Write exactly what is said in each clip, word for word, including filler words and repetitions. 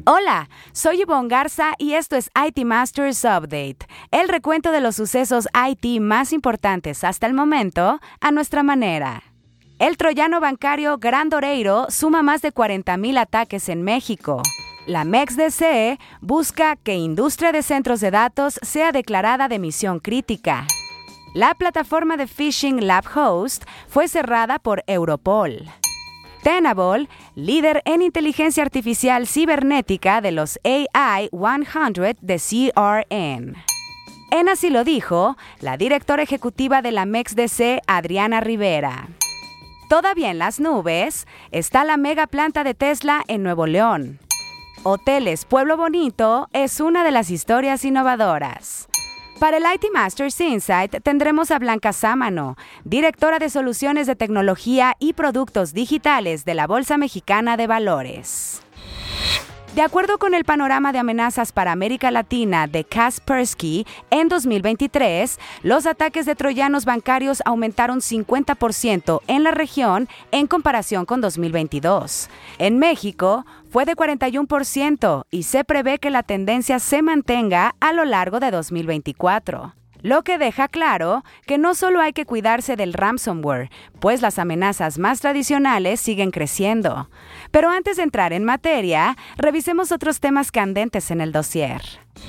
Hola, soy Ivonne Garza y esto es I T Masters Update, el recuento de los sucesos I T más importantes hasta el momento a nuestra manera. El troyano bancario Gran Doreiro suma más de cuarenta mil ataques en México. La M E X D C busca que industria de centros de datos sea declarada de misión crítica. La plataforma de phishing LabHost fue cerrada por Europol. Tenable, líder en inteligencia artificial cibernética de los A I cien de C R N. En así lo dijo la directora ejecutiva de la M E X D C, Adriana Rivera. Todavía en las nubes está la mega planta de Tesla en Nuevo León. Hoteles Pueblo Bonito es una de las historias innovadoras. Para el I T Masters Insight tendremos a Blanca Sámano, directora de Soluciones de Tecnología y Productos Digitales de la Bolsa Mexicana de Valores. De acuerdo con el panorama de amenazas para América Latina de Kaspersky, en dos mil veintitrés, los ataques de troyanos bancarios aumentaron cincuenta por ciento en la región en comparación con dos mil veintidós. En México, fue de cuarenta y uno por ciento y se prevé que la tendencia se mantenga a lo largo de dos mil veinticuatro. Lo que deja claro que no solo hay que cuidarse del ransomware, pues las amenazas más tradicionales siguen creciendo. Pero antes de entrar en materia, revisemos otros temas candentes en el dossier.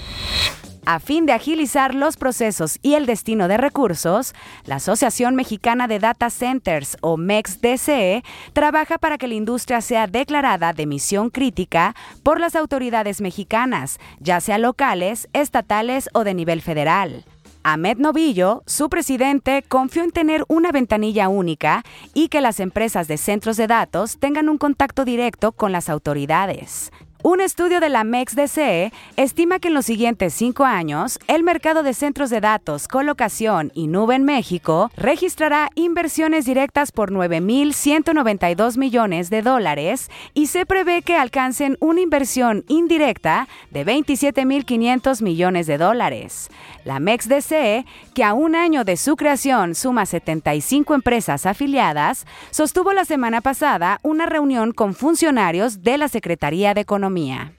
A fin de agilizar los procesos y el destino de recursos, la Asociación Mexicana de Data Centers, o M E X D C, trabaja para que la industria sea declarada de misión crítica por las autoridades mexicanas, ya sea locales, estatales o de nivel federal. Ahmed Novillo, su presidente, confió en tener una ventanilla única y que las empresas de centros de datos tengan un contacto directo con las autoridades. Un estudio de la M E X D C estima que en los siguientes cinco años, el mercado de centros de datos, colocación y nube en México registrará inversiones directas por nueve mil ciento noventa y dos millones de dólares y se prevé que alcancen una inversión indirecta de veintisiete mil quinientos millones de dólares. La M E X D C, que a un año de su creación suma setenta y cinco empresas afiliadas, sostuvo la semana pasada una reunión con funcionarios de la Secretaría de Economía.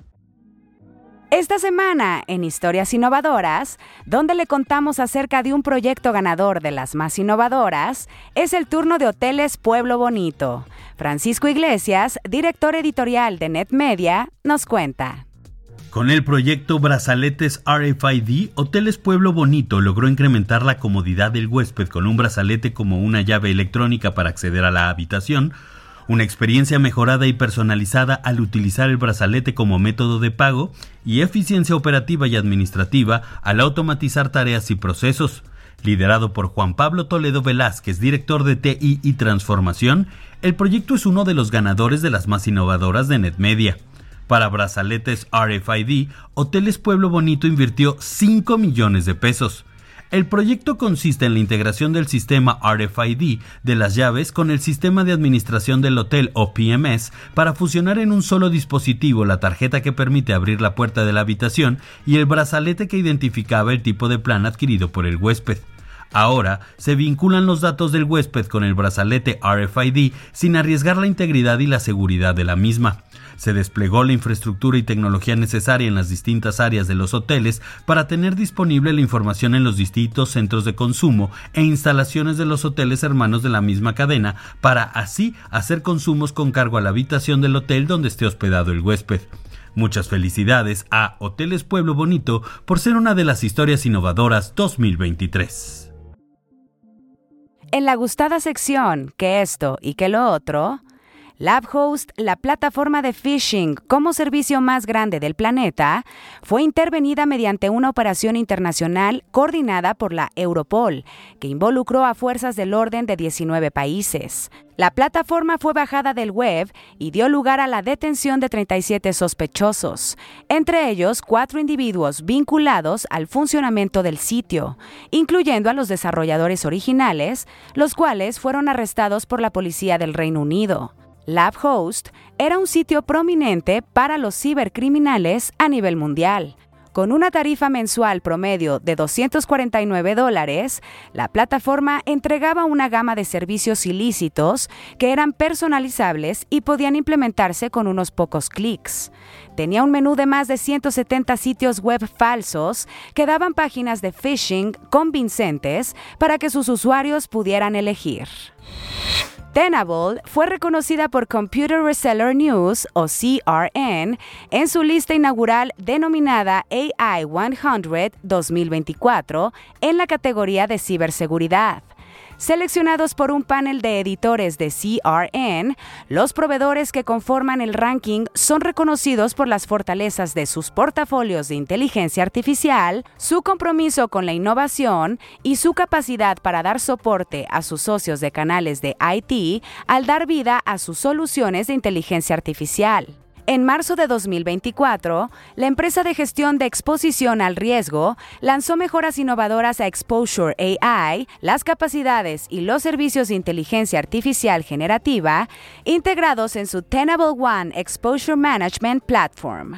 Esta semana, en Historias Innovadoras, donde le contamos acerca de un proyecto ganador de las más innovadoras, es el turno de Hoteles Pueblo Bonito. Francisco Iglesias, director editorial de NetMedia, nos cuenta. Con el proyecto Brazaletes R F I D, Hoteles Pueblo Bonito logró incrementar la comodidad del huésped con un brazalete como una llave electrónica para acceder a la habitación, una experiencia mejorada y personalizada al utilizar el brazalete como método de pago y eficiencia operativa y administrativa al automatizar tareas y procesos. Liderado por Juan Pablo Toledo Velázquez, director de T I y Transformación, el proyecto es uno de los ganadores de las más innovadoras de NetMedia. Para Brazaletes R F I D, Hoteles Pueblo Bonito invirtió cinco millones de pesos. El proyecto consiste en la integración del sistema R F I D de las llaves con el sistema de administración del hotel o P M S para fusionar en un solo dispositivo la tarjeta que permite abrir la puerta de la habitación y el brazalete que identificaba el tipo de plan adquirido por el huésped. Ahora se vinculan los datos del huésped con el brazalete R F I D sin arriesgar la integridad y la seguridad de la misma. Se desplegó la infraestructura y tecnología necesaria en las distintas áreas de los hoteles para tener disponible la información en los distintos centros de consumo e instalaciones de los hoteles hermanos de la misma cadena para así hacer consumos con cargo a la habitación del hotel donde esté hospedado el huésped. Muchas felicidades a Hoteles Pueblo Bonito por ser una de las historias innovadoras dos mil veintitrés. En la gustada sección que esto y que lo otro, LabHost, la plataforma de phishing como servicio más grande del planeta, fue intervenida mediante una operación internacional coordinada por la Europol, que involucró a fuerzas del orden de diecinueve países. La plataforma fue bajada del web y dio lugar a la detención de treinta y siete sospechosos, entre ellos cuatro individuos vinculados al funcionamiento del sitio, incluyendo a los desarrolladores originales, los cuales fueron arrestados por la policía del Reino Unido. LabHost era un sitio prominente para los cibercriminales a nivel mundial. Con una tarifa mensual promedio de doscientos cuarenta y nueve dólares, la plataforma entregaba una gama de servicios ilícitos que eran personalizables y podían implementarse con unos pocos clics. Tenía un menú de más de ciento setenta sitios web falsos que daban páginas de phishing convincentes para que sus usuarios pudieran elegir. Tenable fue reconocida por Computer Reseller News, o C R N, en su lista inaugural denominada A I cien dos mil veinticuatro en la categoría de ciberseguridad. Seleccionados por un panel de editores de C R N, los proveedores que conforman el ranking son reconocidos por las fortalezas de sus portafolios de inteligencia artificial, su compromiso con la innovación y su capacidad para dar soporte a sus socios de canales de I T al dar vida a sus soluciones de inteligencia artificial. En marzo de dos mil veinticuatro, la empresa de gestión de exposición al riesgo lanzó mejoras innovadoras a Exposure A I, las capacidades y los servicios de inteligencia artificial generativa integrados en su Tenable One Exposure Management Platform.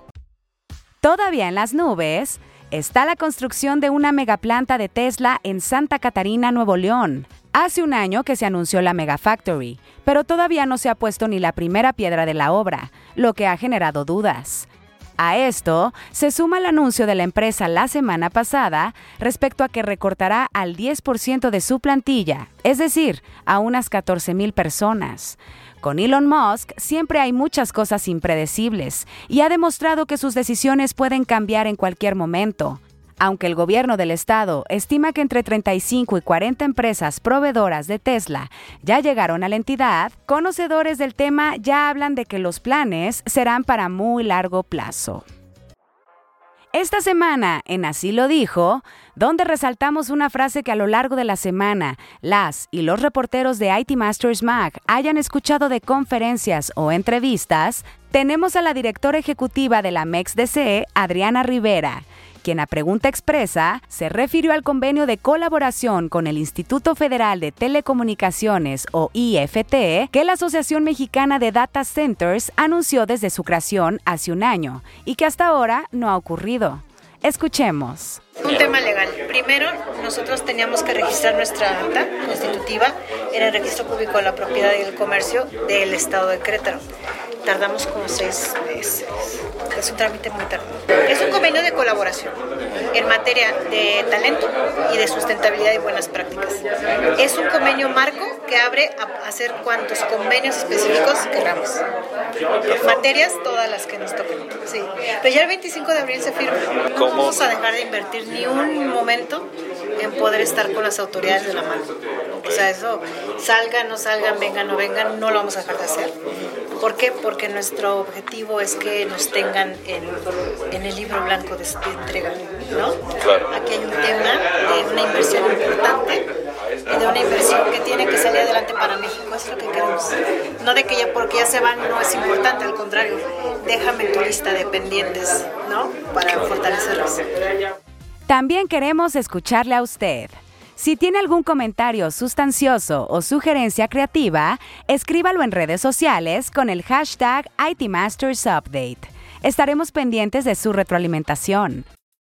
Todavía en las nubes está la construcción de una megaplanta de Tesla en Santa Catarina, Nuevo León. Hace un año que se anunció la Megafactory, pero todavía no se ha puesto ni la primera piedra de la obra, lo que ha generado dudas. A esto se suma el anuncio de la empresa la semana pasada respecto a que recortará al diez por ciento de su plantilla, es decir, a unas catorce mil personas. Con Elon Musk siempre hay muchas cosas impredecibles y ha demostrado que sus decisiones pueden cambiar en cualquier momento. Aunque el gobierno del estado estima que entre treinta y cinco y cuarenta empresas proveedoras de Tesla ya llegaron a la entidad, conocedores del tema ya hablan de que los planes serán para muy largo plazo. Esta semana, en Así lo dijo, donde resaltamos una frase que a lo largo de la semana las y los reporteros de I T Masters Mag hayan escuchado de conferencias o entrevistas, tenemos a la directora ejecutiva de la M E X D C, Adriana Rivera, quien a pregunta expresa se refirió al convenio de colaboración con el Instituto Federal de Telecomunicaciones, o I F T, que la Asociación Mexicana de Data Centers anunció desde su creación hace un año y que hasta ahora no ha ocurrido. Escuchemos. Un tema legal. Primero, nosotros teníamos que registrar nuestra acta constitutiva en el Registro Público de la Propiedad y el Comercio del Estado de Querétaro. Tardamos como seis meses. Es un trámite muy tardado. Es un convenio de colaboración en materia de talento y de sustentabilidad y buenas prácticas. Es un convenio marco que abre a hacer cuantos convenios específicos queramos. Materias, todas las que nos toquen. Sí. Pero ya el veinticinco de abril se firma. No vamos a dejar de invertir ni un momento en poder estar con las autoridades de la mano. O sea, eso, salgan, no salgan, vengan, no vengan, no lo vamos a dejar de hacer. ¿Por qué? Porque nuestro objetivo es que nos tengan en, en el libro blanco de, de entrega, ¿no? Claro. Aquí hay un tema de una inversión importante y de una inversión que tiene que salir adelante para México, es lo que queremos. No de que ya porque ya se van no es importante, al contrario, déjame tu lista de pendientes, ¿no? Para fortalecerlos. También queremos escucharle a usted. Si tiene algún comentario sustancioso o sugerencia creativa, escríbalo en redes sociales con el hashtag I T Masters Update. Estaremos pendientes de su retroalimentación.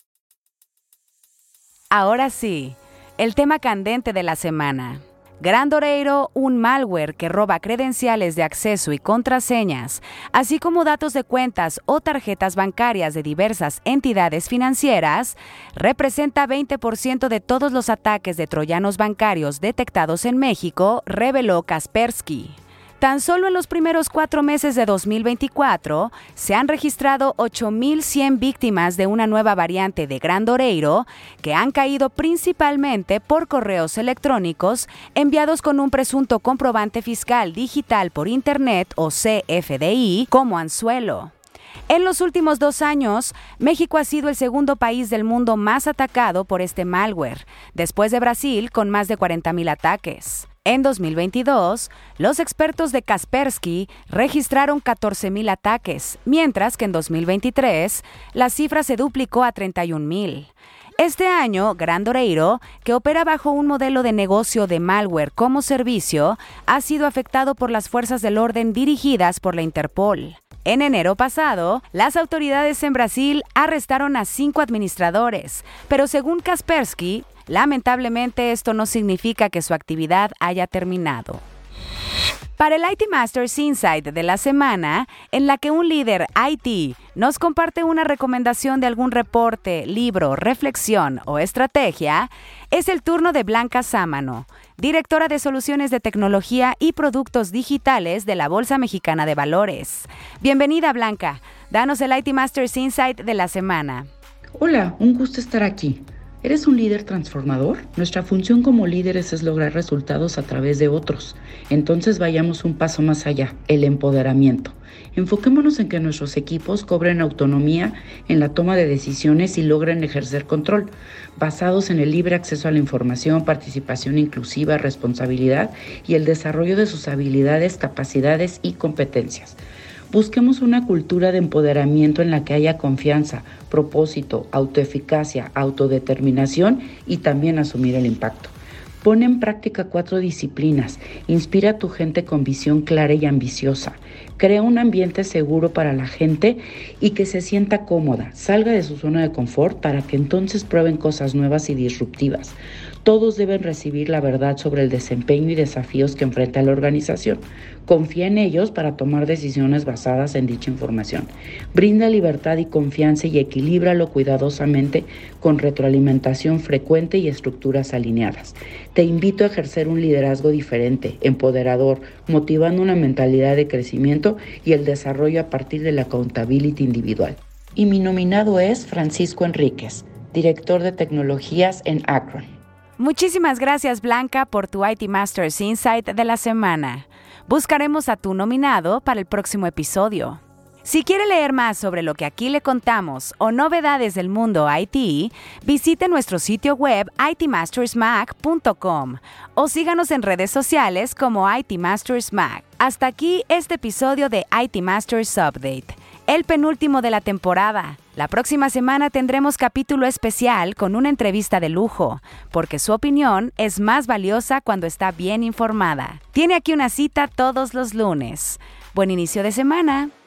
Ahora sí, el tema candente de la semana. Grandoreiro, un malware que roba credenciales de acceso y contraseñas, así como datos de cuentas o tarjetas bancarias de diversas entidades financieras, representa veinte por ciento de todos los ataques de troyanos bancarios detectados en México, reveló Kaspersky. Tan solo en los primeros cuatro meses de dos mil veinticuatro se han registrado ocho mil cien víctimas de una nueva variante de Grandoreiro que han caído principalmente por correos electrónicos enviados con un presunto comprobante fiscal digital por Internet o C F D I como anzuelo. En los últimos dos años, México ha sido el segundo país del mundo más atacado por este malware, después de Brasil con más de cuarenta mil ataques. En dos mil veintidós, los expertos de Kaspersky registraron catorce mil ataques, mientras que en dos mil veintitrés la cifra se duplicó a treinta y un mil. Este año, Grandoreiro, que opera bajo un modelo de negocio de malware como servicio, ha sido afectado por las fuerzas del orden dirigidas por la Interpol. En enero pasado, las autoridades en Brasil arrestaron a cinco administradores, pero según Kaspersky, lamentablemente esto no significa que su actividad haya terminado. Para el I T Masters Insight de la semana, en la que un líder I T nos comparte una recomendación de algún reporte, libro, reflexión o estrategia, es el turno de Blanca Sámano, directora de Soluciones de Tecnología y Productos Digitales de la Bolsa Mexicana de Valores. Bienvenida, Blanca. Danos el I T Masters Insight de la semana. Hola, un gusto estar aquí. ¿Eres un líder transformador? Nuestra función como líderes es lograr resultados a través de otros. Entonces vayamos un paso más allá, el empoderamiento. Enfoquémonos en que nuestros equipos cobren autonomía en la toma de decisiones y logren ejercer control, basados en el libre acceso a la información, participación inclusiva, responsabilidad y el desarrollo de sus habilidades, capacidades y competencias. Busquemos una cultura de empoderamiento en la que haya confianza, propósito, autoeficacia, autodeterminación y también asumir el impacto. Pon en práctica cuatro disciplinas. Inspira a tu gente con visión clara y ambiciosa. Crea un ambiente seguro para la gente y que se sienta cómoda. Salga de su zona de confort para que entonces prueben cosas nuevas y disruptivas. Todos deben recibir la verdad sobre el desempeño y desafíos que enfrenta la organización. Confía en ellos para tomar decisiones basadas en dicha información. Brinda libertad y confianza y equilíbralo cuidadosamente con retroalimentación frecuente y estructuras alineadas. Te invito a ejercer un liderazgo diferente, empoderador, motivando una mentalidad de crecimiento y el desarrollo a partir de la accountability individual. Y mi nominado es Francisco Enríquez, director de tecnologías en Akron. Muchísimas gracias, Blanca, por tu I T Masters Insight de la semana. Buscaremos a tu nominado para el próximo episodio. Si quiere leer más sobre lo que aquí le contamos o novedades del mundo I T, visite nuestro sitio web i t masters mac punto com o síganos en redes sociales como I T Masters Mac. Hasta aquí este episodio de I T Masters Update, el penúltimo de la temporada. La próxima semana tendremos capítulo especial con una entrevista de lujo, porque su opinión es más valiosa cuando está bien informada. Tiene aquí una cita todos los lunes. Buen inicio de semana.